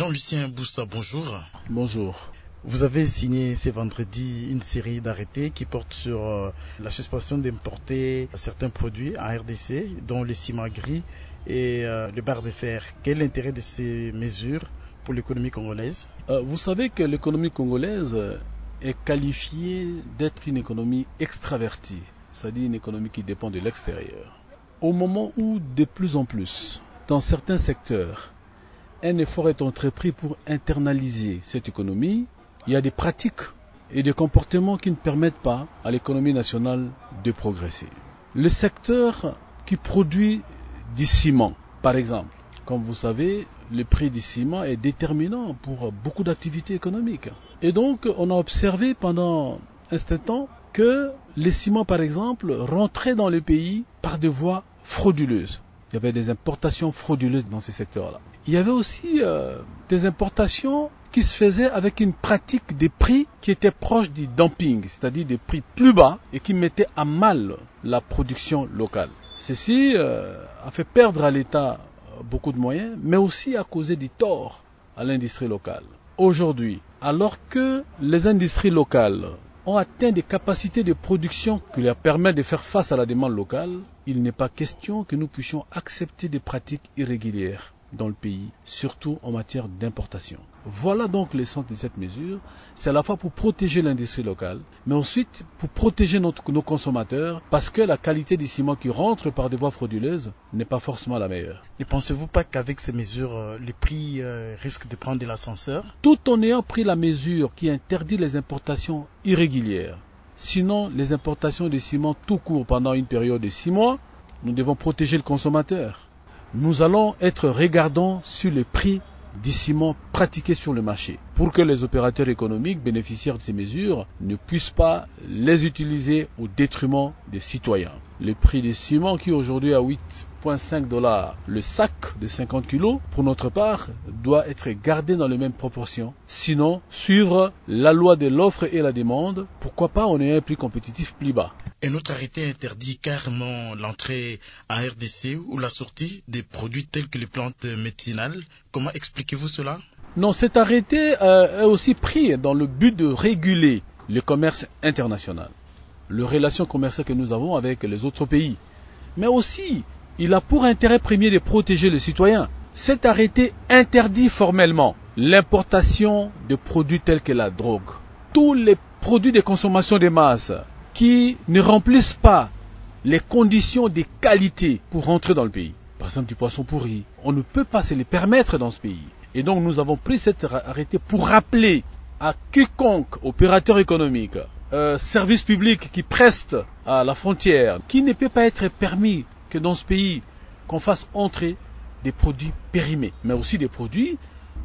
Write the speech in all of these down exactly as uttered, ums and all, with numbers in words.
Jean-Lucien Boussa, bonjour. Bonjour. Vous avez signé ce vendredi une série d'arrêtés qui portent sur euh, la suspension d'importer certains produits en R D C, dont le ciment gris et euh, le bar de fer. Quel est l'intérêt de ces mesures pour l'économie congolaise? euh, Vous savez que l'économie congolaise est qualifiée d'être une économie extravertie, c'est-à-dire une économie qui dépend de l'extérieur. Au moment où, de plus en plus, dans certains secteurs, un effort est entrepris pour internaliser cette économie, il y a des pratiques et des comportements qui ne permettent pas à l'économie nationale de progresser. Le secteur qui produit du ciment, par exemple, comme vous savez, le prix du ciment est déterminant pour beaucoup d'activités économiques. Et donc, on a observé pendant un certain temps que les ciments, par exemple, rentraient dans le pays par des voies frauduleuses. Il y avait des importations frauduleuses dans ces secteurs-là. Il y avait aussi euh, des importations qui se faisaient avec une pratique des prix qui était proche du dumping, c'est-à-dire des prix plus bas et qui mettaient à mal la production locale. Ceci euh, a fait perdre à l'État beaucoup de moyens, mais aussi a causé du tort à l'industrie locale. Aujourd'hui, alors que les industries locales ont atteint des capacités de production qui leur permettent de faire face à la demande locale, il n'est pas question que nous puissions accepter des pratiques irrégulières dans le pays, surtout en matière d'importation. Voilà donc l'essence de cette mesure. C'est à la fois pour protéger l'industrie locale, mais ensuite pour protéger notre, nos consommateurs, parce que la qualité du ciment qui rentre par des voies frauduleuses n'est pas forcément la meilleure. Ne pensez-vous pas qu'avec ces mesures, euh, les prix euh, risquent de prendre de l'ascenseur? Tout en ayant pris la mesure qui interdit les importations irrégulières, sinon les importations de ciment tout court pendant une période de six mois, nous devons protéger le consommateur. Nous allons être regardants sur les prix du ciment pratiqué sur le marché pour que les opérateurs économiques bénéficiaires de ces mesures ne puissent pas les utiliser au détriment des citoyens. Le prix du ciment qui aujourd'hui est à huit virgule cinq dollars le sac de cinquante kilos, pour notre part, doit être gardé dans les mêmes proportions. Sinon, suivre la loi de l'offre et la demande, pourquoi pas on ait un prix compétitif plus bas. Un autre arrêté interdit carrément l'entrée en R D C ou la sortie des produits tels que les plantes médicinales. Comment expliquez-vous cela? Non, cet arrêté euh, est aussi pris dans le but de réguler le commerce international, les relations commerciales que nous avons avec les autres pays. Mais aussi, il a pour intérêt premier de protéger les citoyens. Cet arrêté interdit formellement l'importation de produits tels que la drogue. Tous les produits de consommation de masse qui ne remplissent pas les conditions de qualité pour rentrer dans le pays. Par exemple, du poisson pourri. On ne peut pas se les permettre dans ce pays. Et donc, nous avons pris cet arrêté pour rappeler à quiconque opérateur économique, euh, service public qui preste à la frontière, qu'il ne peut pas être permis que dans ce pays, qu'on fasse entrer des produits périmés, mais aussi des produits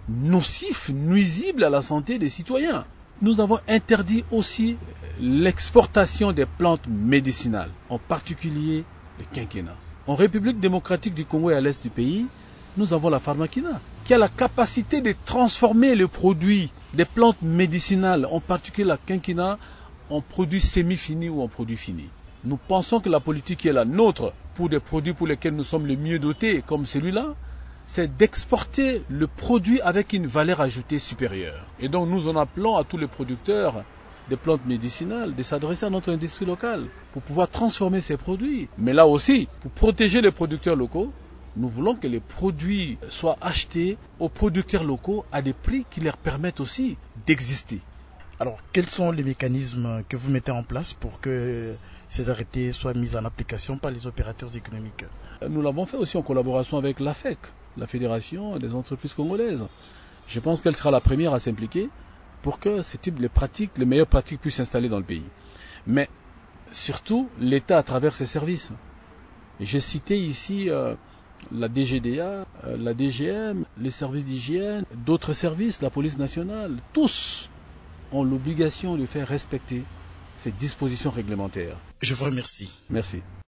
nocifs, nuisibles à la santé des citoyens. Nous avons interdit aussi l'exportation des plantes médicinales, en particulier le quinquina. En République démocratique du Congo et à l'est du pays, nous avons la pharmakina, qui a la capacité de transformer le produit des plantes médicinales, en particulier la quinquina, en produits semi-finis ou en produits finis. Nous pensons que la politique qui est la nôtre, pour des produits pour lesquels nous sommes les mieux dotés, comme celui-là, c'est d'exporter le produit avec une valeur ajoutée supérieure. Et donc nous en appelons à tous les producteurs des plantes médicinales de s'adresser à notre industrie locale pour pouvoir transformer ces produits. Mais là aussi, pour protéger les producteurs locaux, nous voulons que les produits soient achetés aux producteurs locaux à des prix qui leur permettent aussi d'exister. Alors, quels sont les mécanismes que vous mettez en place pour que ces arrêtés soient mis en application par les opérateurs économiques? Nous l'avons fait aussi en collaboration avec l'A F E C, la Fédération des entreprises congolaises. Je pense qu'elle sera la première à s'impliquer pour que ce type de pratiques, les meilleures pratiques puissent s'installer dans le pays. Mais surtout, l'État à travers ses services. J'ai cité ici euh, la D G D A, euh, la D G M, les services d'hygiène, d'autres services, la police nationale, tous ont l'obligation de faire respecter ces dispositions réglementaires. Je vous remercie. Merci.